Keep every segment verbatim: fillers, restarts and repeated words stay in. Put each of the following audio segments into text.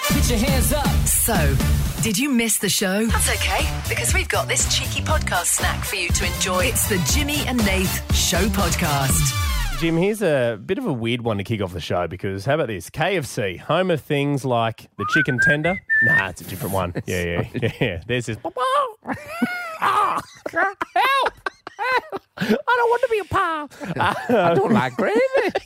Put your hands up. So, did you miss the show? That's okay, because we've got this cheeky podcast snack for you to enjoy. It's the Jimmy and Nath Show Podcast. Jim, here's a bit of a weird one to kick off the show because how about this? K F C, home of things like the chicken tender. Nah, it's a different one. Yeah, yeah, yeah. yeah. There's this. Ah, help! Help! I don't want to be a pa. I don't like gravy.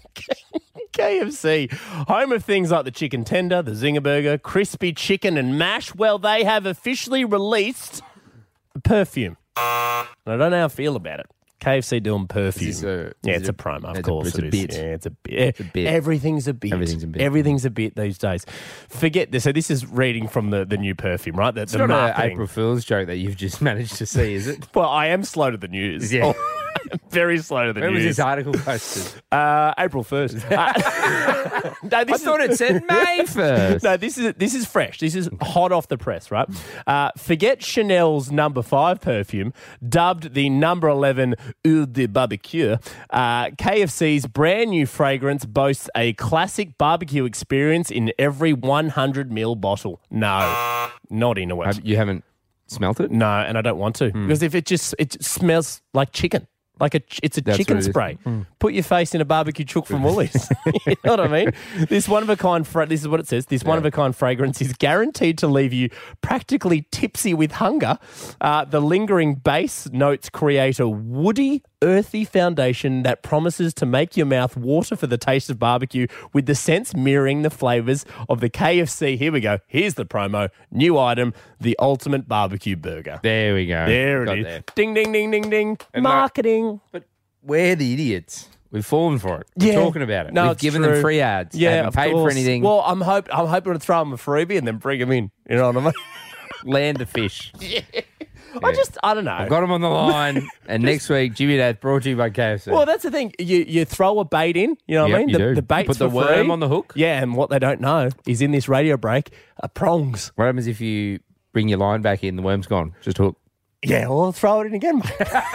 K F C, home of things like the chicken tender, the Zinger Burger, crispy chicken and mash. Well, they have officially released perfume. And I don't know how I feel about it. K F C doing perfume. Is this a- yeah, is it's it a promo, of it's a- course it's it a is. bit. Yeah, it's a bit. a bit. Everything's a bit. Everything's a bit. Everything's a bit these days. Forget this. So this is reading from the, the new perfume, right? The, It's the not an marketing. April Fool's joke that you've just managed to see, is it? Well, I am slow to the news. Yeah. Very slow to the When was news. this article posted? Uh, April first. Uh, no, I this is- thought it said May first. No, this is this is fresh. This is hot off the press, right? Uh, forget Chanel's number five perfume, dubbed the number eleven Eau de Barbecue. Uh, K F C's brand new fragrance boasts a classic barbecue experience in every one hundred milliliter bottle. No, not in a way. Have- You haven't smelt it? No, and I don't want to because if it just it just smells like chicken. Like a, ch- it's a That's chicken what it is. spray. Put your face in a barbecue chook from Woolies. You know what I mean? This one of a kind. Fra- this is what it says. This one of a kind fragrance is guaranteed to leave you practically tipsy with hunger. Uh, the lingering base notes create a woody, earthy foundation that promises to make your mouth water for the taste of barbecue, with the scents mirroring the flavors of the K F C. Here we go. Here's the promo. New item: the ultimate barbecue burger. There we go. There Got it is. there. Ding, ding, ding, ding, ding. And like- Marketing. But we're the idiots. We've fallen for it. We're Yeah. talking about it. No, We've it's given true. them free ads. Yeah, haven't of paid course. for anything. Well, I'm hope I'm hoping to throw them a freebie and then bring them in. You know what I mean? Land the fish. I just I don't know. I've got them on the line. And next week, Jimmy Nath brought to you by K F C. Well, that's the thing. You you throw a bait in. You know what I Yep, mean? you the, do. the bait's Put the for worm free. on the hook. Yeah, and what they don't know is in this radio break are prongs. What happens if you bring your line back in, the worm's gone? Just hook. Yeah, well, I'll throw it in again, mate.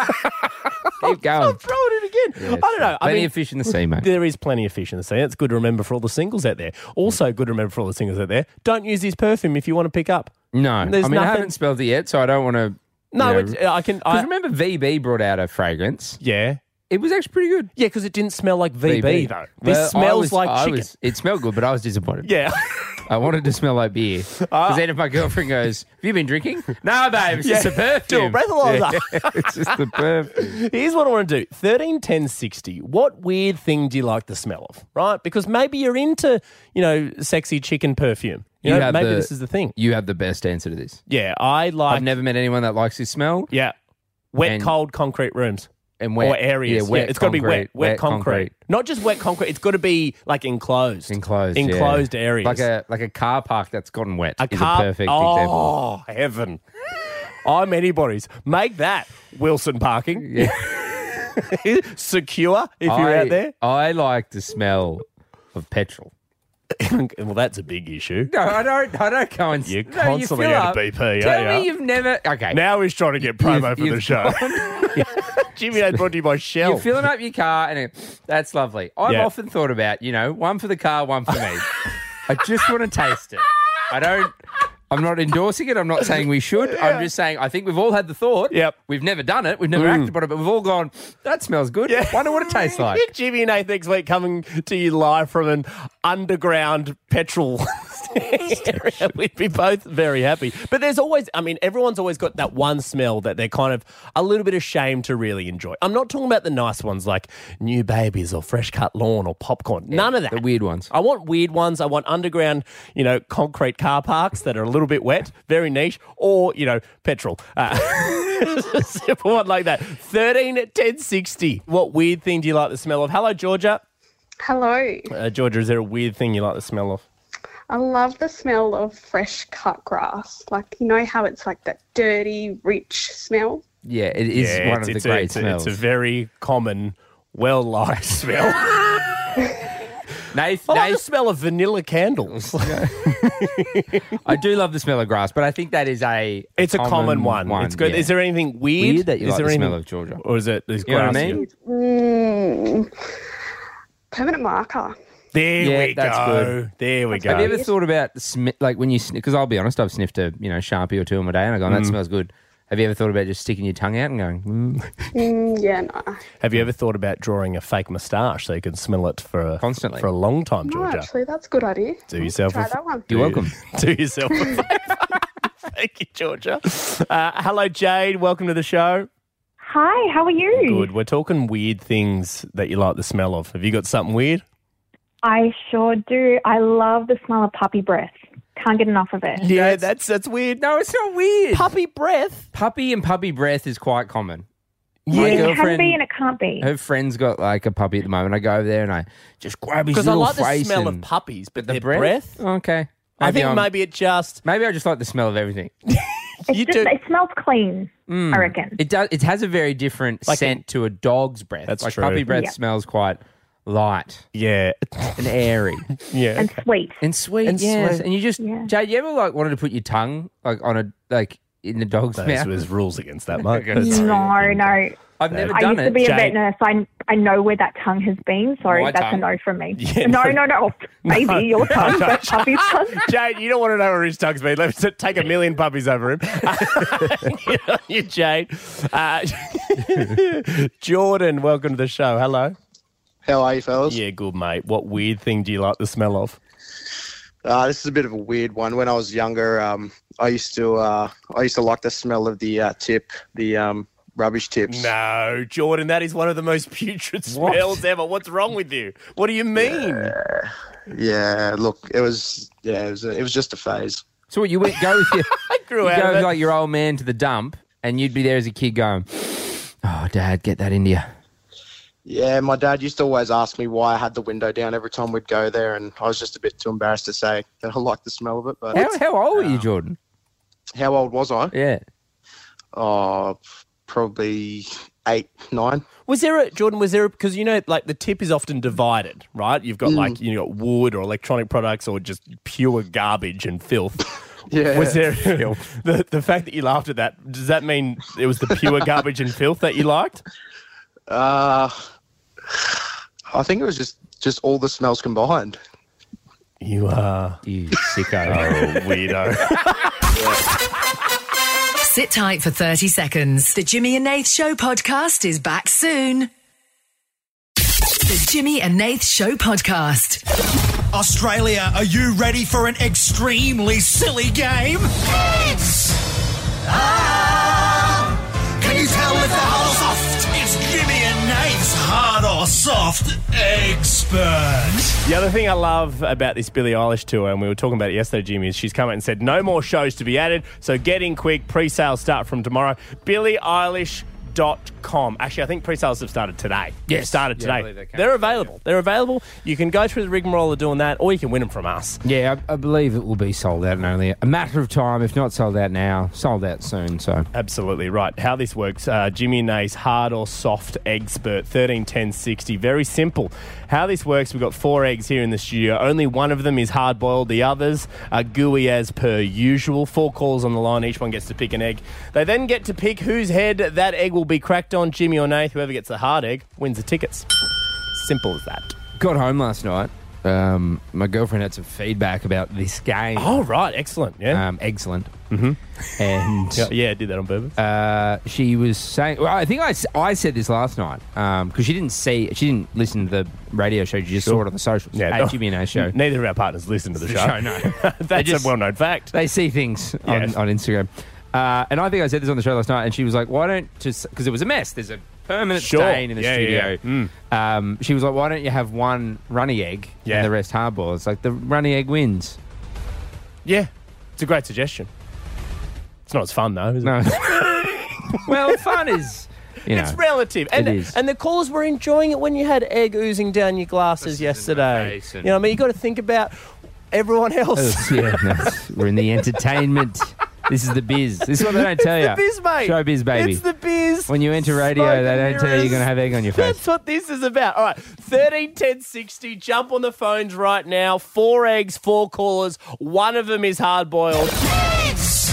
Keep going. I'll throw it in again. I don't know. I Plenty mean, of fish in the sea, mate. there is plenty of fish in the sea. It's good to remember for all the singles out there. Also, good to remember for all the singles out there. Don't use this perfume if you want to pick up. No. There's I mean, I nothing- haven't smelled it yet, so I don't want to... No, you it's, know, I can. Because I, remember V B brought out a fragrance. yeah. It was actually pretty good. Yeah, because it didn't smell like V B, though. This Well, I smells was- like I chicken. was- it smelled good, but I was disappointed. Yeah. I wanted to smell like beer. Because then if my girlfriend goes, have you been drinking? No, babe, it's just a perfume. Do a breathalyzer. Yeah, it's just the perfume. Here's what I want to do. thirteen ten sixty. What weird thing do you like the smell of, right? Because maybe you're into, you know, sexy chicken perfume. You, You know, have maybe the- this is the thing. You have the best answer to this. Yeah, I like... I've never met anyone that likes this smell. Yeah. Wet, And- cold concrete rooms. And wet. Or areas. Yeah, wet it's got to be wet. concrete, Wet, wet concrete. concrete. Not just wet concrete. It's got to be, like, enclosed. Enclosed, yeah. Enclosed areas. Like a like a car park that's gotten wet A is car- a perfect oh, example. Oh, heaven. I'm anybody's. Make that Wilson parking. Yeah. Secure if you're I, out there. I like the smell of petrol. Well, that's a big issue. No, I don't. I don't go and. You're no, constantly you fill out up. of B P, aren't Tell you? me you've never. Okay. Now he's trying to get promo You've- for the you've show. Jimmy had brought to you by Shell. You're filling up your car, and it, that's lovely. I've Yeah. often thought about, you know, one for the car, one for me. I just want to taste it. I don't. I'm not endorsing it. I'm not saying we should. I'm just saying I think we've all had the thought. Yep. We've never done it. We've never acted upon it, but we've all gone, that smells good. Yeah. Wonder what it tastes like. Jimmy and Nath next week coming to you live from an underground petrol area. We'd be both very happy. But there's always, I mean, everyone's always got that one smell that they're kind of a little bit ashamed to really enjoy. I'm not talking about the nice ones like new babies or fresh cut lawn or popcorn. None of that. The weird ones. I want weird ones. I want underground, you know, concrete car parks that are a little bit wet, very niche, or, you know, petrol. Uh, a simple one like that. thirteen ten sixty. What weird thing do you like the smell of? Hello, Georgia. Hello. Uh, Georgia, is there a weird thing you like the smell of? I love the smell of fresh cut grass. Like, you know how it's like that dirty, rich smell? Yeah, it is Yeah, one it's, of the it's great a, it's, a, smells. it's a very common, well-liked smell. Nath, I like the Nath, smell of vanilla candles. I do love the smell of grass, but I think that is a, a It's a common, one. It's good. yeah. Is there anything weird? Weird that you is like there the anything, smell of, Georgia? Or is it is You know what I grass? mean? Mm, permanent marker. There Yeah, we that's go. good. There we go. Have you ever thought about, smi- like when you, because I'll be honest, I've sniffed a, you know, Sharpie or two in my day and I go, that smells good. Have you ever thought about just sticking your tongue out and going, mm, Mm, yeah, no. Have you ever thought about drawing a fake moustache so you can smell it for a, Constantly. for a long time, No, Georgia? actually, that's a good idea. Do yourself Try a, that one. you're welcome. Do yourself a favour. Thank you, Georgia. Uh, hello, Jade. Welcome to the show. Hi, how are you? Good. We're talking weird things that you like the smell of. Have you got something weird? I sure do. I love the smell of puppy breath. Can't get enough of it. Yeah, that's that's weird. No, it's not weird. Puppy breath. Puppy and puppy breath is quite common. Yeah. My It can girlfriend, be and it can't be. her friend's got like a puppy at the moment. I go over there and I just grab his Because I little like the face smell and of puppies, but the their breath. breath. Okay. I think I'm- maybe it just maybe I just like the smell of everything. It's you just, do. It smells clean, I reckon. It does. It has a very different Like scent to a dog's breath. That's like true. puppy breath Yeah. smells quite light Yeah, and airy yeah. And sweet. and sweet. And yes. sweet. And you just, Yeah. Jade, you ever like wanted to put your tongue like on a like in the dog's There's, mouth? there's rules against that, mate. Okay. That's- No, no. I've never I done used to it. be a Jade. vet nurse. I, I know where that tongue has been. Sorry, My that's tongue? a no from me. Yeah, no, no. no, no. Maybe your tongue, but puppy's tongue. Jade, you don't want to know where his tongue's been. Let's take a million puppies over him. you, Jade. Uh, Jordan, welcome to the show. Hello. How are you, fellas? Yeah, good, mate. What weird thing do you like the smell of? Uh, this is a bit of a weird one. When I was younger, um, I used to uh, I used to like the smell of the uh, tip, the um, rubbish tips. No, Jordan, that is one of the most putrid What? smells ever. What's wrong with you? What do you mean? Yeah, look, it was yeah, it was it was just a phase. So what, you went go with your I grew you out go of with it. like your old man to the dump, and you'd be there as a kid going, "Oh, Dad, get that into you." Yeah, my dad used to always ask me why I had the window down every time we'd go there, and I was just a bit too embarrassed to say that I liked the smell of it. But How, how old were you, Jordan? how old was I? Yeah. Oh, probably eight, nine. Was there a, Jordan, was there, a, because you know, like the tip is often divided, right? You've got like, you got wood or electronic products or just pure garbage and filth. Yeah. Was there, the, the fact that you laughed at that, does that mean it was the pure garbage and filth that you liked? Uh, I think it was just just all the smells combined. You are You sicko. a weirdo. Sit tight for thirty seconds. The Jimmy and Nath Show podcast is back soon. The Jimmy and Nath Show podcast. Australia, are you ready for an extremely silly game? It's... Ah! Can you tell if the hard or soft? It's Jimmy and Nath's hard or soft expert. The other thing I love about this Billie Eilish tour, and we were talking about it yesterday, Jimmy, is she's come out and said no more shows to be added, so get in quick. Pre-sales start from tomorrow. Billie Eilish dot com. Actually, I think pre-sales have started today. Yes. They've started Yeah, I today. believe they came They're today, available. They're available. You can go through the rigmarole of doing that, or you can win them from us. Yeah, I, I believe it will be sold out in only a matter of time. If not sold out now, sold out soon. So Absolutely right. How this works, uh, Jimmy and Nate's hard or soft expert, thirteen ten sixty. Very simple. How this works, we've got four eggs here in the studio. Only one of them is hard-boiled. The others are gooey as per usual. Four calls on the line. Each one gets to pick an egg. They then get to pick whose head that egg will be cracked on, Jimmy or Nate. Whoever gets the hard egg wins the tickets. Simple as that. got home last night. Um, my girlfriend had some feedback about this game. Oh, right. Excellent. Yeah. Um, excellent. Mm-hmm. And yeah, yeah, I did that on purpose. uh, she was saying, well, I think I, s- I said this last night because she didn't see, she didn't listen to the radio show. She just saw it on the socials. Yeah, At no. Jimmy and A show. Neither of our partners listen to the, The show. show, no. That's just- a well-known fact. They see things on, Yes. on Instagram. Uh, and I think I said this on the show last night, and she was like, why don't just, because it was a mess. There's a permanent Sure. stain in the Yeah, studio. yeah, yeah. Um, she was like, why don't you have one runny egg Yeah. and the rest hardball? It's like the runny egg wins. Yeah. It's a great suggestion. It's not as fun, though, is it? No. Well, fun is, you know. It's relative. And, It is. and the callers were enjoying it when you had egg oozing down your glasses yesterday. face and- You know what I mean? You've got to think about everyone else. yeah, no, we're in the entertainment. This is the biz. This is what they don't tell you. The biz, mate. Showbiz, baby. It's the biz. When you enter radio, Smoke they and don't tell you you're mirrors. going to have egg on your face. That's what this is about. All right, thirteen ten sixty. Jump on the phones right now. Four eggs, four callers. One of them is hard boiled. It's...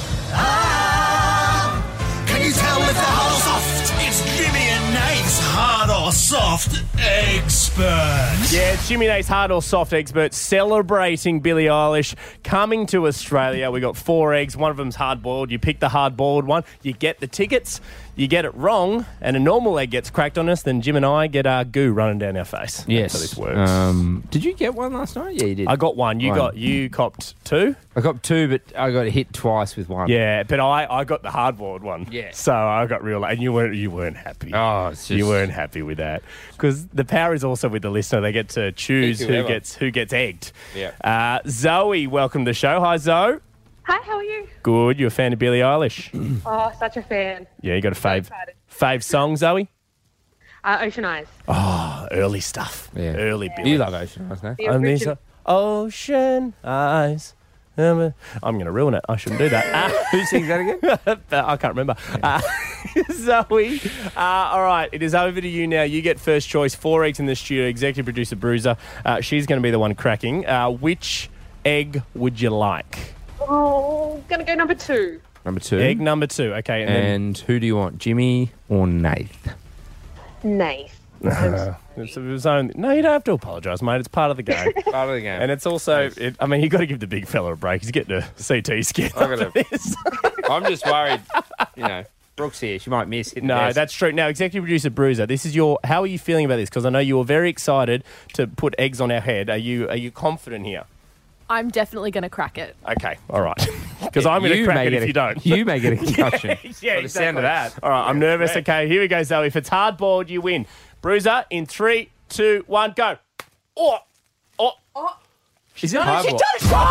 Ah! Can you tell if the hard or soft? It's Jimmy and Nath's hard or soft expert. expert. Yeah, it's Jimmy Nate's hard or soft expert celebrating Billie Eilish coming to Australia. We got four eggs. One of them's hard boiled. You pick the hard boiled one. You get the tickets. You get it wrong, and a normal egg gets cracked on us. Then Jim and I get our goo running down our face. Yes. That's how this works. Um, did you get one last night? Yeah, you did. I got one. You One. got you copped two. I got two, but I got hit twice with one. Yeah, but I, I got the hard boiled one. Yeah. So I got real, and you weren't you weren't happy. Oh, it's just... You weren't happy with that because the power is also with the listener. They get to choose Pick who whoever. gets who gets egged. Yeah. Uh, Zoe, welcome to the show. Hi, Zoe. Hi, how are you? Good. You a fan of Billie Eilish? Oh, such a fan. Yeah, you got a fave excited. fave song, Zoe? Uh, Ocean Eyes. Oh, early stuff. Yeah. Early Billie. You love Ocean Eyes, no? The And these original. are ocean eyes. I'm going to ruin it. I shouldn't do that. Uh, Who sings that again? I can't remember. Uh, Zoe, uh, all right, it is over to you now. You get first choice. Four eggs in the studio. Executive producer Bruiser. Uh, she's going to be the one cracking. Uh, which egg would you like? Oh, gonna go number two. Number two. Egg number two. Okay. And, And who do you want, Jimmy or Nath? Nice. then, uh, it was only, no, you don't have to apologise, mate. It's part of the game. Part of the game. And it's also, it, I mean, you've got to give the big fella a break. He's getting a C T scan. I gotta- after this. I'm just worried, you know, Brooke's here. She might miss it. No, that's true. Now, executive producer Bruiser, this is your. How are you feeling about this? Because I know you were very excited to put eggs on our head. Are you? Are you confident here? I'm definitely going to crack it. Okay, all right. Because I'm going to crack it if you don't. You may get a concussion. Yeah, By the sound of that. All right, I'm nervous. correct. Okay, here we go, Zoe. If it's hard boiled, you win. Bruiser, in three, two, one, go. Oh, oh, oh. Is it hard boiled?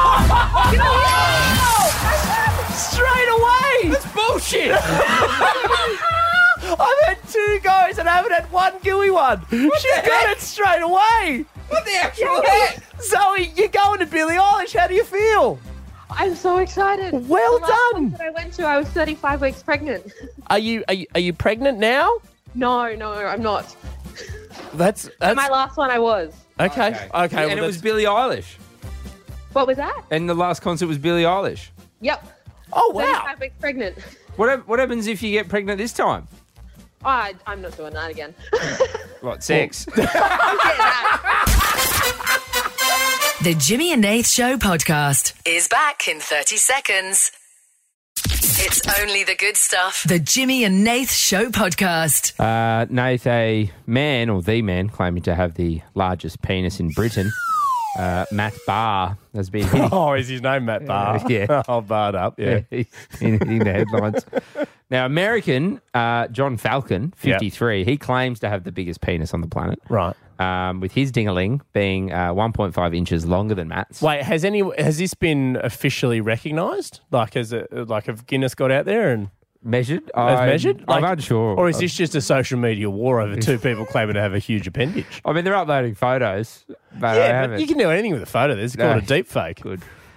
Straight away. That's bullshit. I've had two goes and I haven't had one gooey one. She's got it straight away. What the actual heck? Zoe, you're going to Billie Eilish. How do you feel? I'm so excited. Well the last done. concert I went to, I was thirty-five weeks pregnant. Are you are you, are you pregnant now? No, no, I'm not. That's that's My last one, I was. okay. Okay, well, and it that's- was Billie Eilish. What was that? And the last concert was Billie Eilish. Yep. oh wow. thirty-five weeks pregnant. What hap- what happens if you get pregnant this time? Oh, I, I'm not doing that again. What, sex? The Jimmy and Nath Show podcast is back in thirty seconds. It's only the good stuff. The Jimmy and Nath Show podcast. Uh, Nath, a man, or the man, claiming to have the largest penis in Britain, uh, Matt Barr, has been hitting, Oh, is his name Matt Barr? Yeah. Oh, barred up. Yeah. he's been hitting the headlines. Now, American uh, John Falcon, fifty-three, he claims to have the biggest penis on the planet. Right. Um, with his dingaling being uh, one point five inches longer than Matt's. Wait, has any has this been officially recognised? Like, has it like have Guinness got out there and Measured? has I'm- measured? Like, I'm unsure. Or is this just a social media war over two people claiming to have a huge appendage? I mean, they're uploading photos, but I Yeah, haven't. but you can do anything with a photo. This is No. called a deep fake. Good.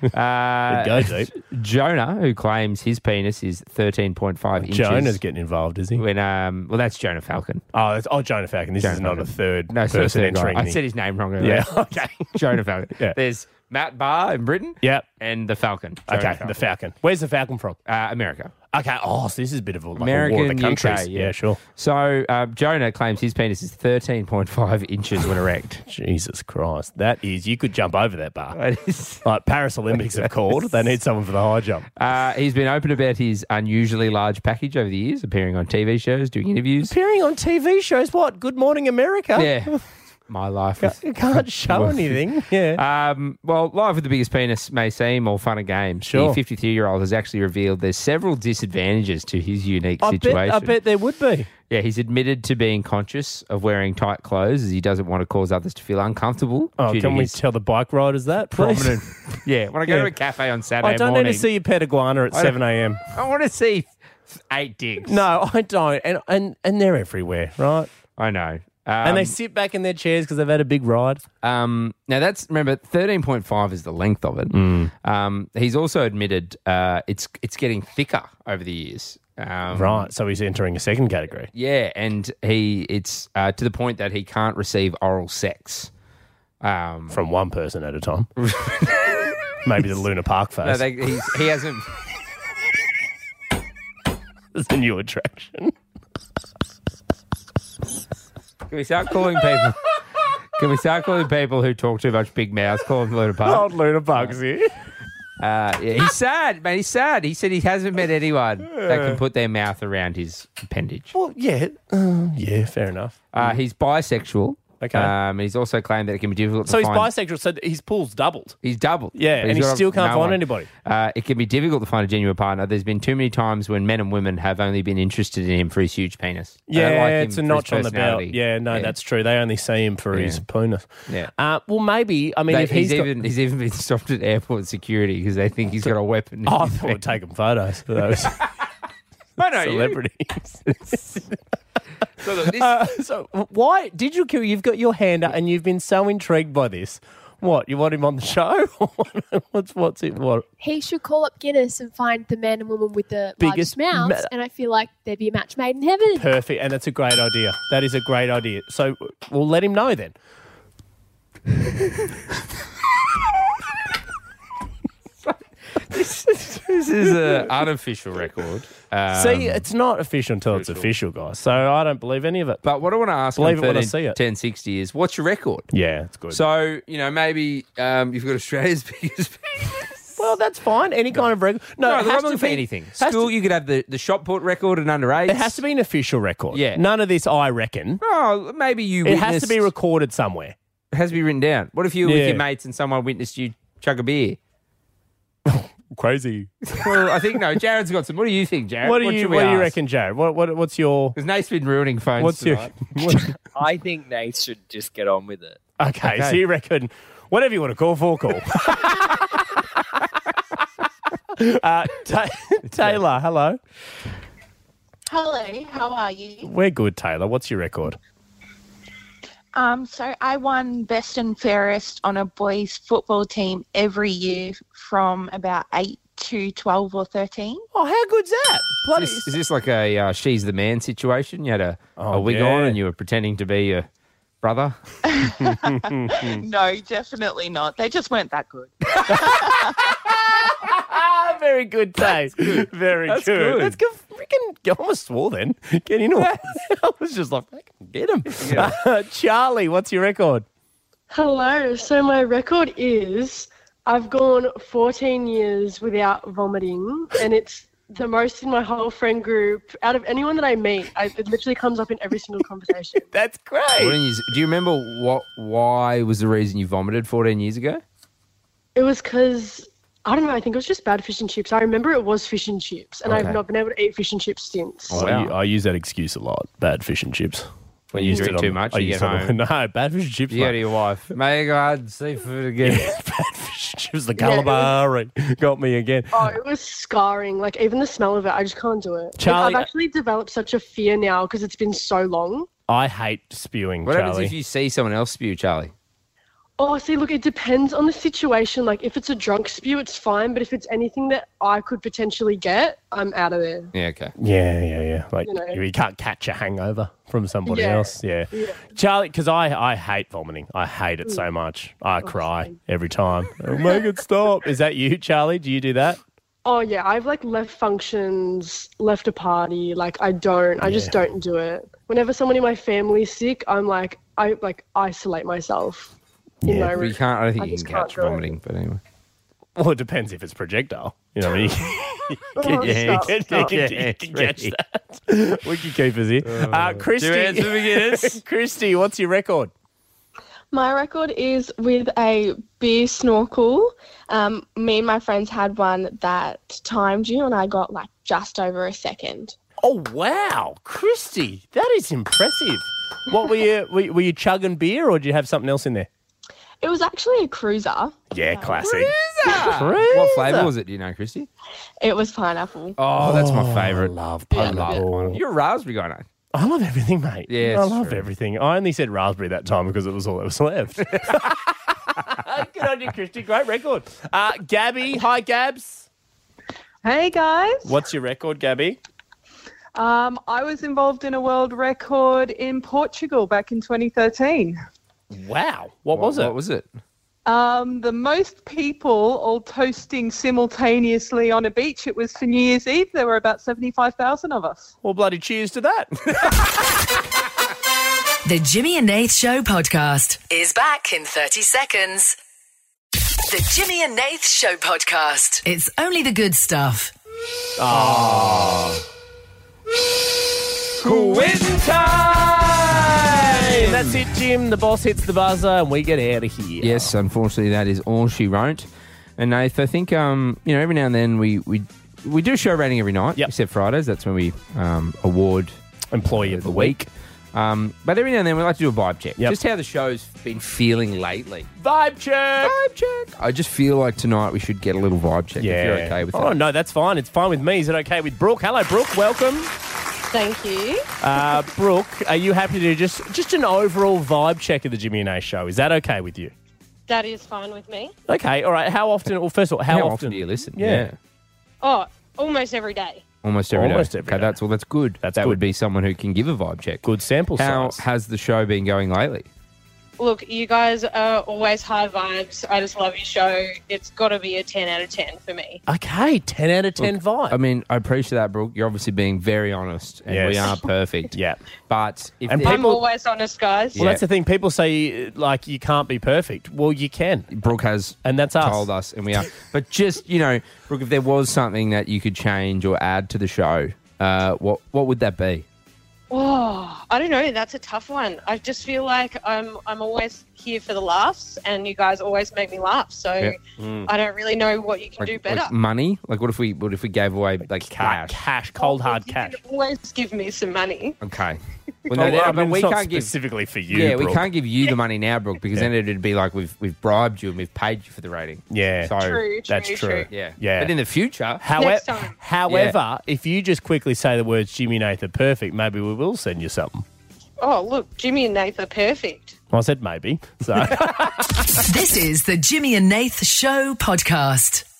Uh, Go deep. Jonah, who claims his penis is thirteen point five inches. Jonah's getting involved, is he? When, um, well, that's Jonah Falcon. Oh, that's, oh, Jonah Falcon. This Jonah is not a Falcon. third No, it's not person the guy. entering. I the- said his name wrong earlier. Yeah, okay. Jonah Falcon. Yeah. There's Matt Barr in Britain. Yep. And the Falcon. Jonah Okay, Falcon. the Falcon. Where's the Falcon from? Uh, America. Okay. Oh, so this is a bit of a, like American, a war of the U K, countries. yeah. yeah, sure. So uh, Jonah claims his penis is thirteen point five inches when erect. Jesus Christ. That is, you could jump over that bar. That is- Like Paris Olympics have called. They need someone for the high jump. Uh, he's been open about his unusually large package over the years, appearing on T V shows, doing interviews. Appearing on T V shows, what? Good Morning America? Yeah. My life. with- You can't show Well, anything. Yeah. Um, well, life with the biggest penis may seem all fun and games. Sure. The fifty-three-year-old has actually revealed there's several disadvantages to his unique I bet, situation. I bet there would be. Yeah, he's admitted to being conscious of wearing tight clothes as he doesn't want to cause others to feel uncomfortable. Oh, due can to we his tell the bike riders that, please? prominent? Yeah, when I go Yeah. to a cafe on Saturday I don't morning, need to see you pet iguana at I don't- seven a.m. I want to see eight dicks. No, I don't. And, and, and they're everywhere, right? I know. Um, And they sit back in their chairs because they've had a big ride. Um, now that's remember thirteen point five is the length of it. Mm. Um, he's also admitted uh, it's it's getting thicker over the years. Um, Right. So he's entering a second category. Yeah, and he it's uh, to the point that he can't receive oral sex. Um, From one person at a time. Maybe the Luna Park face. no, they, he's, he hasn't. It's a new attraction. Can we start calling people? Can we start calling people who talk too much big mouths, call them Luna Park? Old Luna Park's here. Uh, yeah, he's sad, man. He's sad. He said he hasn't met anyone that can put their mouth around his appendage. Well, yeah. Uh, yeah, fair enough. Uh, he's bisexual. Okay. Um, he's also claimed that it can be difficult So to he's find... bisexual, so his pool's doubled. He's doubled. Yeah, But and he got still can't no find one. anybody. Uh, it can be difficult to find a genuine partner. There's been too many times when men and women have only been interested in him for his huge penis. They don't Yeah, like him it's a for his notch on the belt. personality. Yeah, no, Yeah. that's true. They only see him for his Yeah. penis. Yeah. Uh, well, maybe. I mean, They- if he's, he's got- even he's even been stopped at airport security because they think he's got a weapon. in Oh, I his thought we'd bag. take him photos for those I know you. celebrities. So look, this- Uh, so why did you kill? You've got your hand up, and you've been so intrigued by this. What, you want him on the show? what's what's it? What? He should call up Guinness and find the man and woman with the Biggest largest mouths, ma- and I feel like there'd be a match made in heaven. Perfect, and that's a great idea. That is a great idea. So we'll let him know then. this is an unofficial record. Um, See, it's not official until it's official, guys. So I don't believe any of it. But what I want to ask Believe on it when I thirteen see it. ten sixty is, what's your record? Yeah, it's good. So, you know, maybe um, you've got Australia's biggest penis. well, that's fine. Any kind of record. No, No, it look, has I'm to looking for be anything. has School, to- you could have the, the shot put record and under eight. It has to be an official record. Yeah. None of this, I reckon. Oh, maybe you It has to be witnessed- recorded somewhere. It has to be written down. What if you were with Yeah. your mates and someone witnessed you chug a beer? Crazy. Well, I think, no, Jared's got some. What do you think, Jared? What do you should we What do you ask? reckon, Jared? What what what's your Because Nate's been ruining phones what's your tonight. what's- I think Nate should just get on with it. okay, Okay. So you reckon whatever you want to call for, call. uh, Ta- Taylor, hello. Hello, how are you? We're good, Taylor. What's your record? Um, so I won best and fairest on a boys' football team every year from about eight to twelve or thirteen. Oh, how good's that? Bloody. Is this, is this like a uh, she's the man situation? You had a, Oh, a wig yeah. on and you were pretending to be a brother? No, definitely not. They just weren't that good. Ah, very good, Tay. Very That's good. good. That's good. Freaking, I almost swore then. Get into it. I was just like, I can get him. Uh, Charlie, what's your record? Hello. So my record is I've gone fourteen years without vomiting, and it's the most in my whole friend group. Out of anyone that I meet, I, it literally comes up in every single conversation. That's great. fourteen years. Do you remember what? Why was the reason you vomited fourteen years ago? It was because, I don't know, I think it was just bad fish and chips. I remember it was fish and chips, and Okay. I've not been able to eat fish and chips since. Oh, I, I use that excuse a lot. Bad fish and chips. When I you used drink it on- too much, I you used get it on- home. No, bad fish and chips. You go mate. to your wife. May God seafood again. Bad fish and chips. The calamari got me again. Oh, it was scarring. Like, even the smell of it, I just can't do it. Like, Charlie- I've actually developed such a fear now because it's been so long. I hate spewing, What Charlie. happens if you see someone else spew, Charlie? Oh, see, look, it depends on the situation. Like, if it's a drunk spew, it's fine. But if it's anything that I could potentially get, I'm out of there. Yeah, okay. Yeah, yeah, yeah. Like You know. you can't catch a hangover from somebody Yeah. else. Yeah, Yeah. Charlie, because I I hate vomiting. I hate it so much. I cry every time. Oh, make it stop. Is that you, Charlie? Do you do that? Oh, yeah, I've, like, left functions, left a party. Like, I don't. I just don't do it. Whenever someone in my family's sick, I'm, like, I, like, isolate myself in my But room. you can't. I don't think I you just can can't catch do it. vomiting. But anyway. Well, it depends if it's projectile. You know what I mean? Oh, yeah, you stop, can, stop. you can- you can catch that. Wiki keepers here. Uh, Christy, Two answer beginners. Christy, what's your record? My record is with a beer snorkel. Um, me and my friends had one that timed you, and I got like just over a second. Oh, wow. Christy, that is impressive. What were you, were, were you chugging beer or did you have something else in there? It was actually a cruiser. Yeah, classic. Cruiser. What flavour was it? Do you know, Christy? It was pineapple. Oh, that's my favourite. Love I pineapple. love it. You're a raspberry guy, no? I love everything, mate. Yeah, I it's love true. everything. I only said raspberry that time because it was all that was left. Good on you, Christy. Great record. Uh, Gabby, hi, Gabs. Hey guys, What's your record, Gabby? um, I was involved in a world record in Portugal back in twenty thirteen. Wow. What was it? What was it? Um, the most people all toasting simultaneously on a beach. It was for New Year's Eve. There were about seventy-five thousand of us. Well, bloody cheers to that. The Jimmy and Nath Show podcast is back in thirty seconds. The Jimmy and Nath Show podcast. It's only the good stuff. Oh. Quitting time! That's it, Jim. The boss hits the buzzer and we get out of here. Yes, unfortunately, that is all she wrote. And Nath, I think um, you know every now and then we we, we do show rating every night, yep. except Fridays. That's when we um, award Employee of the Week. Um, but every now and then we like to do a vibe check. Yep. Just how the show's been feeling lately. Vibe check! Vibe check! I just feel like tonight we should get a little vibe check Yeah. if you're okay with that. Oh, no, that's fine. It's fine with me. Is it okay with Brooke? Hello, Brooke. Welcome. Thank you. Uh, Brooke, are you happy to do just, just an overall vibe check of the Jimmy and A show? Is that okay with you? That is fine with me. Okay, all right. How often, well, first of all, how, How often, often do you listen? Yeah. Yeah. Oh, almost every day. Almost every day. Almost every okay, day. that's well. That's good. That's that good. would be someone who can give a vibe check. Good sample How size. has the show been going lately? Look, you guys are always high vibes. I just love your show. It's got to be a ten out of ten for me. Okay, ten out of ten Look, vibe. I mean, I appreciate that, Brooke. You're obviously being very honest, and Yes. we are perfect. Yeah. But if And there- I'm always honest, guys. Well, that's the thing. People say, like, you can't be perfect. Well, you can. Brooke has And that's us. told us, and we are. But just, you know, Brooke, if there was something that you could change or add to the show, uh, what what would that be? Oh, I don't know. That's a tough one. I just feel like I'm I'm always here for the laughs, and you guys always make me laugh. So Yeah. Mm. I don't really know what you can Like, do better. like money? Like, what if we what if we gave away like cash? Cash, cold hard cash. Always give me some money. Okay. Well, no, well, I but mean, we it's not can't give specifically for you, Yeah, we Brooke. can't give you the money now, Brooke, because then it'd be like we've we've bribed you and we've paid you for the rating. Yeah. So True, That's true, true. true. yeah, Yeah. But in the future, However, Next time. however, if you just quickly say the words Jimmy and Nath are perfect, maybe we will send you something. Oh, look, Jimmy and Nath are perfect. Well, I said maybe. So This is the Jimmy and Nath Show podcast.